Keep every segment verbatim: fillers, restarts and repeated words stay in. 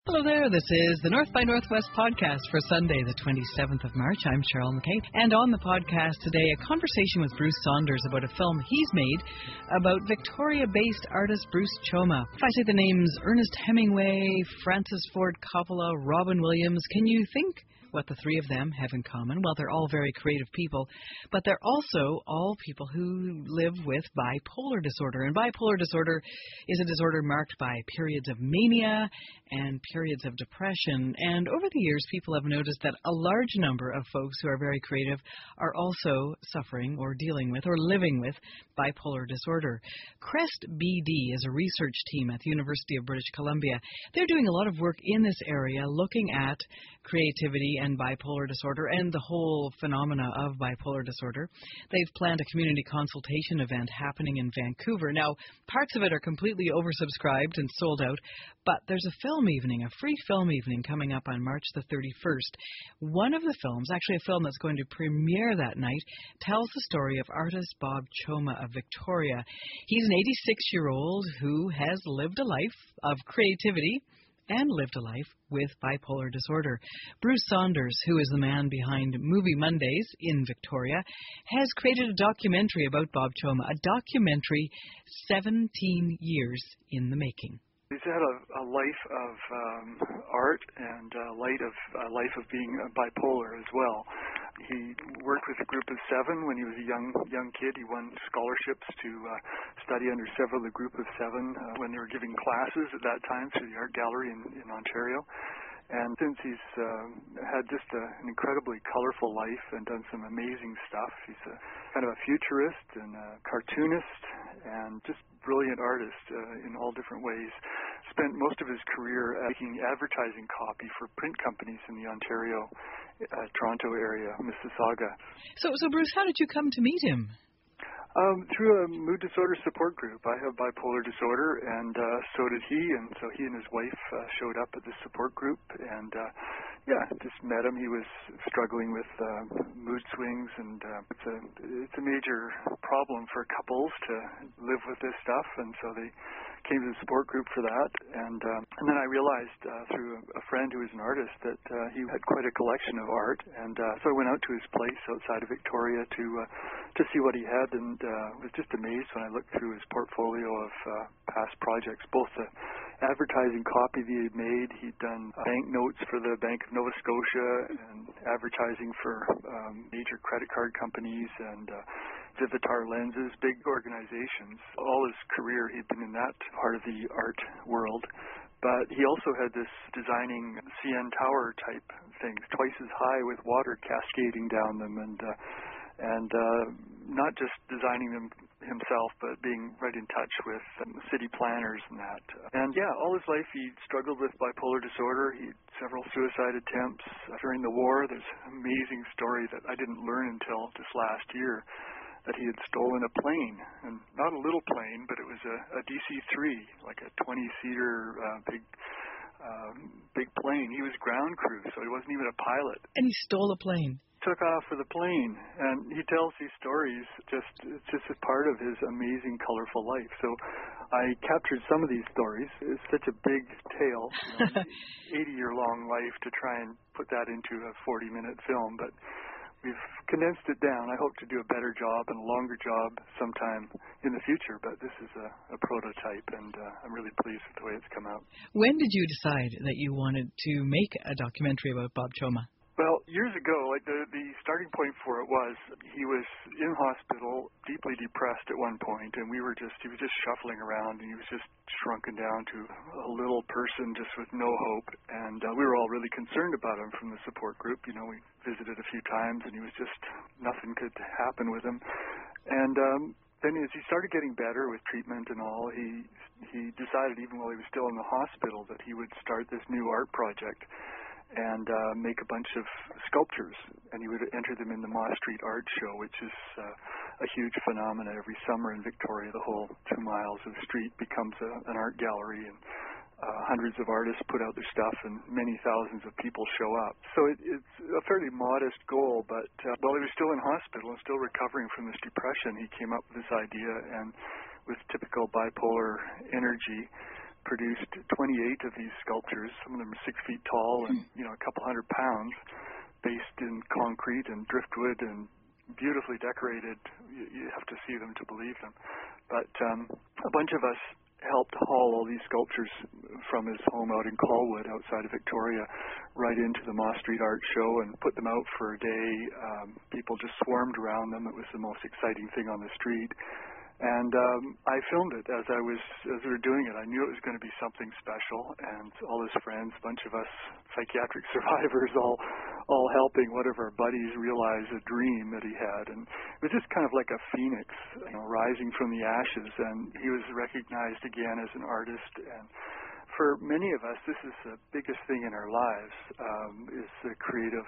Hello there, this is the North by Northwest podcast for Sunday, the twenty-seventh of March. I'm Cheryl McKay, and on the podcast today, a conversation with Bruce Saunders about a film he's made about Victoria-based artist Bruce Choma. If I say the names Ernest Hemingway, Francis Ford Coppola, Robin Williams, can you think what the three of them have in common? Well, they're all very creative people, but they're also all people who live with bipolar disorder. And bipolar disorder is a disorder marked by periods of mania and periods of depression. And over the years, people have noticed that a large number of folks who are very creative are also suffering or dealing with or living with bipolar disorder. Crest B D is a research team at the University of British Columbia. They're doing a lot of work in this area looking at creativity and bipolar disorder and the whole phenomena of bipolar disorder. They've planned a community consultation event happening in Vancouver. Now, parts of it are completely oversubscribed and sold out, but there's a film evening, a free film evening coming up on March the thirty-first. One of the films, actually a film that's going to premiere that night, tells the story of artist Bob Choma of Victoria. He's an eighty-six-year-old who has lived a life of creativity and lived a life with bipolar disorder. Bruce Saunders, who is the man behind Movie Mondays in Victoria, has created a documentary about Bob Choma, a documentary seventeen years in the making. He's had a, a life of um, art and a light of a life of being bipolar as well. He worked with a group of seven when he was a young young kid. He won scholarships to uh, study under several of the group of seven uh, when they were giving classes at that time through the art gallery in, in Ontario. And since he's uh, had just a, an incredibly colorful life and done some amazing stuff, he's a kind of a futurist and a cartoonist and just brilliant artist uh, in all different ways. Spent most of his career making advertising copy for print companies in the Ontario, uh, Toronto area, Mississauga. So, so Bruce, how did you come to meet him? Um, through a mood disorder support group. I have bipolar disorder, and uh, so did he, and so he and his wife uh, showed up at this support group, and uh, yeah, just met him. He was struggling with uh, mood swings, and uh, it's a it's a major problem for couples to live with this stuff, and so they came to the support group for that, and um, and then I realized uh, through a, a friend who was an artist that uh, he had quite a collection of art, and uh, so I went out to his place outside of Victoria to uh, to see what he had, and uh, was just amazed when I looked through his portfolio of uh, past projects, both the advertising copy that he had made. He'd done uh, bank notes for the Bank of Nova Scotia and advertising for um, major credit card companies and uh, Vivitar lenses, big organizations. All his career, he'd been in that part of the art world. But he also had this designing C N Tower type things, twice as high with water cascading down them, and uh, and uh, not just designing them himself, but being right in touch with um, city planners and that. And yeah, all his life he struggled with bipolar disorder. He had several suicide attempts during the war. There's an amazing story that I didn't learn until just last year, that he had stolen a plane, and not a little plane, but it was a, a D C three, like a twenty-seater uh, big um, big plane. He was ground crew, so he wasn't even a pilot. And he stole a plane. Took off with a plane, and he tells these stories just it's just a part of his amazing, colorful life. So I captured some of these stories. It's such a big tale, you know, eighty-year-long life to try and put that into a forty-minute film, but we've condensed it down. I hope to do a better job and a longer job sometime in the future, but this is a, a prototype, and uh, I'm really pleased with the way it's come out. When did you decide that you wanted to make a documentary about Bob Choma? Well, years ago, like the, the starting point for it was he was in hospital, deeply depressed at one point, and we were just, he was just shuffling around, and he was just shrunken down to a little person just with no hope, and uh, we were all really concerned about him from the support group. You know, we visited a few times, and he was just, nothing could happen with him. And um, then as he started getting better with treatment and all, he he decided, even while he was still in the hospital, that he would start this new art project and uh, make a bunch of sculptures, and he would enter them in the Moss Street Art Show, which is uh, a huge phenomenon every summer in Victoria. The whole two miles of street becomes a, an art gallery, and uh, hundreds of artists put out their stuff, and many thousands of people show up. So it, it's a fairly modest goal, but uh, while he was still in hospital and still recovering from this depression, he came up with this idea, and with typical bipolar energy, produced twenty-eight of these sculptures. Some of them are six feet tall and, you know, a couple hundred pounds, based in concrete and driftwood and beautifully decorated. You, you have to see them to believe them. But um, a bunch of us helped haul all these sculptures from his home out in Colwood outside of Victoria right into the Moss Street Art Show and put them out for a day. Um, people just swarmed around them. It was the most exciting thing on the street. And um, I filmed it as I was, as we were doing it. I knew it was going to be something special, and all his friends, a bunch of us psychiatric survivors, all, all helping one of our buddies realize a dream that he had. And it was just kind of like a phoenix, you know, rising from the ashes. And he was recognized again as an artist. And for many of us, this is the biggest thing in our lives, um, is the creative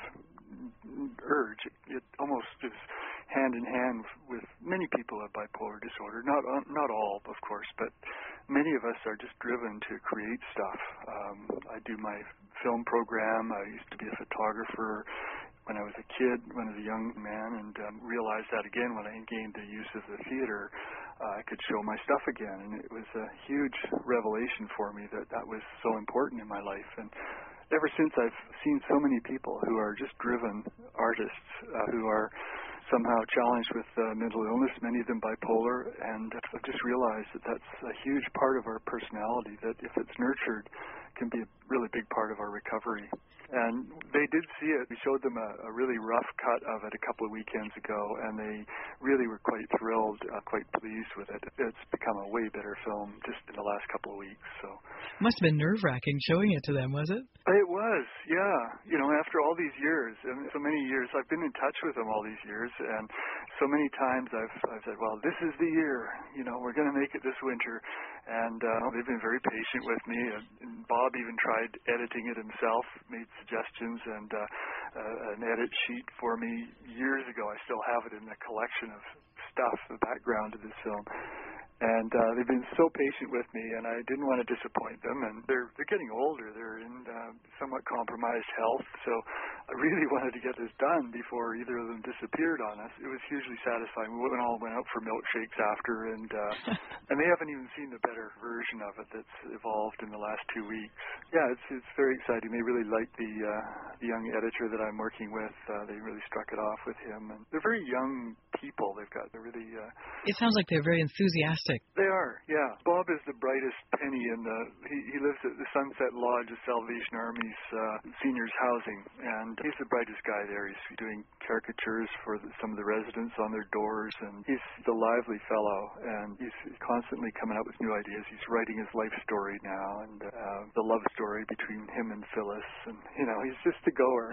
urge. It, it almost is hand in hand with many people with bipolar disorder. Not uh, not all, of course, but many of us are just driven to create stuff. Um, I do my film program. I used to be a photographer when I was a kid, when I was a young man, and um, realized that again when I gained the use of the theater, uh, I could show my stuff again. And it was a huge revelation for me that that was so important in my life. And ever since, I've seen so many people who are just driven artists, uh, who are somehow challenged with uh, mental illness, many of them bipolar, and I've just realized that that's a huge part of our personality, that if it's nurtured, can be a really big part of our recovery. And they did see it. We showed them a, a really rough cut of it a couple of weekends ago, and they really were quite thrilled, uh, quite pleased with it. It's become a way better film just in the last couple of weeks. So must have been nerve-wracking showing it to them, was it? It was, yeah. You know, after all these years, and so many years, I've been in touch with them all these years, and so many times I've, I've said, well, this is the year. You know, we're going to make it this winter. And uh, they've been very patient with me. And, and Bob even tried editing it himself, made suggestions, and uh, uh, an edit sheet for me years ago. I still have it in the collection of stuff, the background of this film. And uh, they've been so patient with me, and I didn't want to disappoint them. And they're they're getting older. They're in uh, somewhat compromised health, so I really wanted to get this done before either of them disappeared on us. It was hugely satisfying. We all went out for milkshakes after, and uh, and they haven't even seen the better version of it that's evolved in the last two weeks. Yeah, it's it's very exciting. They really like the uh, the young editor that I'm working with. Uh, they really struck it off with him, and they're very young people. They've got they're really. Uh, it sounds like they're very enthusiastic. They are, yeah. Bob is the brightest penny in the. He, he lives at the Sunset Lodge of Salvation Army's uh, seniors housing, and he's the brightest guy there. He's doing caricatures for the, some of the residents on their doors, and he's the lively fellow, and he's constantly coming up with new ideas. He's writing his life story now, and uh, the love story between him and Phyllis, and you know, he's just a goer.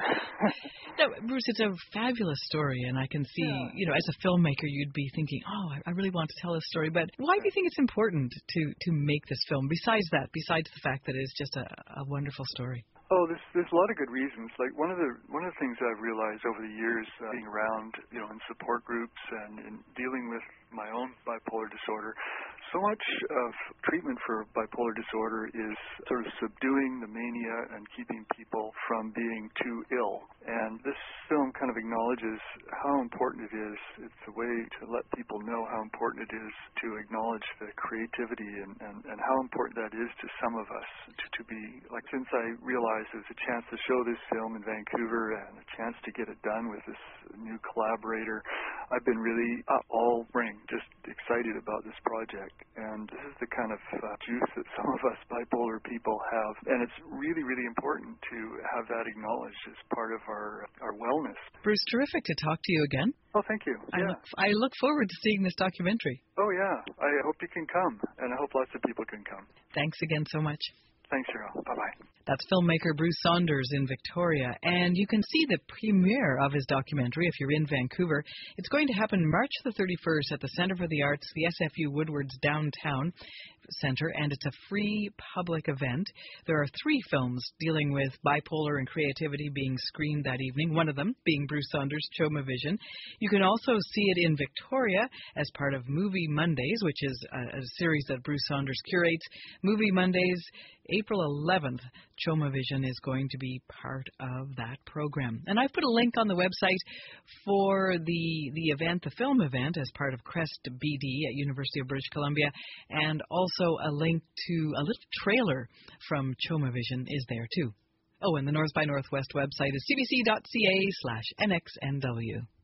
No, Bruce, it's a fabulous story, and I can see, yeah. you know, as a filmmaker, you'd be thinking, oh, I really want to tell this story, but why do you think it's important to, to make this film, besides that, besides the fact that it's just a, a wonderful story? Oh, there's there's a lot of good reasons. Like one of the one of the things I've realized over the years, uh, being around, you know, in support groups and in dealing with my own bipolar disorder, so much of treatment for bipolar disorder is sort of subduing the mania and keeping people from being too ill. And this film kind of acknowledges how important it is. It's a way to let people know how important it is to acknowledge the creativity and, and, and how important that is to some of us to, to be, like, since I realized there's a chance to show this film in Vancouver and a chance to get it done with this new collaborator, I've been really uh, all spring just excited about this project. And this is the kind of uh, juice that some of us bipolar people have. And it's really, really important to have that acknowledged as part of our our wellness. Bruce, terrific to talk to you again. Oh, thank you. I, yeah. look, I look forward to seeing this documentary. Oh, yeah. I hope you can come, and I hope lots of people can come. Thanks again so much. Thanks, Cheryl. Bye-bye. That's filmmaker Bruce Saunders in Victoria, and you can see the premiere of his documentary if you're in Vancouver. It's going to happen March the thirty-first at the Centre for the Arts, the S F U Woodward's downtown centre, and it's a free public event. There are three films dealing with bipolar and creativity being screened that evening, one of them being Bruce Saunders' Choma Vision. You can also see it in Victoria as part of Movie Mondays, which is a, a series that Bruce Saunders curates. Movie Mondays, April eleventh, Choma Vision is going to be part of that program. And I've put a link on the website for the the event, the film event, as part of CREST B D at University of British Columbia, and also also a link to a little trailer from Choma Vision is there too. Oh, and the North by Northwest website is c b c dot c a slash N X N W.